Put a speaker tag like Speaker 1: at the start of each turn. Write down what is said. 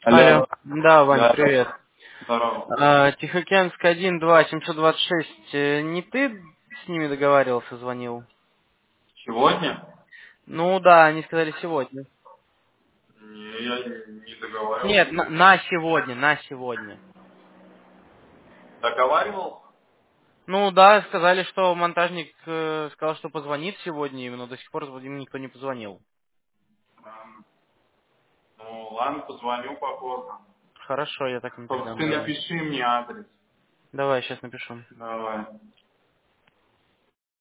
Speaker 1: Алло.
Speaker 2: Алло. Да, Вань,
Speaker 1: Да,
Speaker 2: привет.
Speaker 1: здорово.
Speaker 2: Тихоокеанск 1, 2, 726. Не ты с ними договаривался, звонил?
Speaker 1: Сегодня?
Speaker 2: Ну да, они сказали сегодня.
Speaker 1: Не, я не договаривался
Speaker 2: Нет,
Speaker 1: с этим.
Speaker 2: на сегодня, на сегодня.
Speaker 1: Договаривался?
Speaker 2: Ну да, сказали, что монтажник сказал, что позвонит сегодня, именно до сих пор им никто не позвонил.
Speaker 1: Ам, Ну, ладно, позвоню попозже.
Speaker 2: Хорошо, я так им
Speaker 1: Только
Speaker 2: передам,
Speaker 1: ты
Speaker 2: давай.
Speaker 1: напиши мне адрес.
Speaker 2: Давай, сейчас напишу.
Speaker 1: Давай.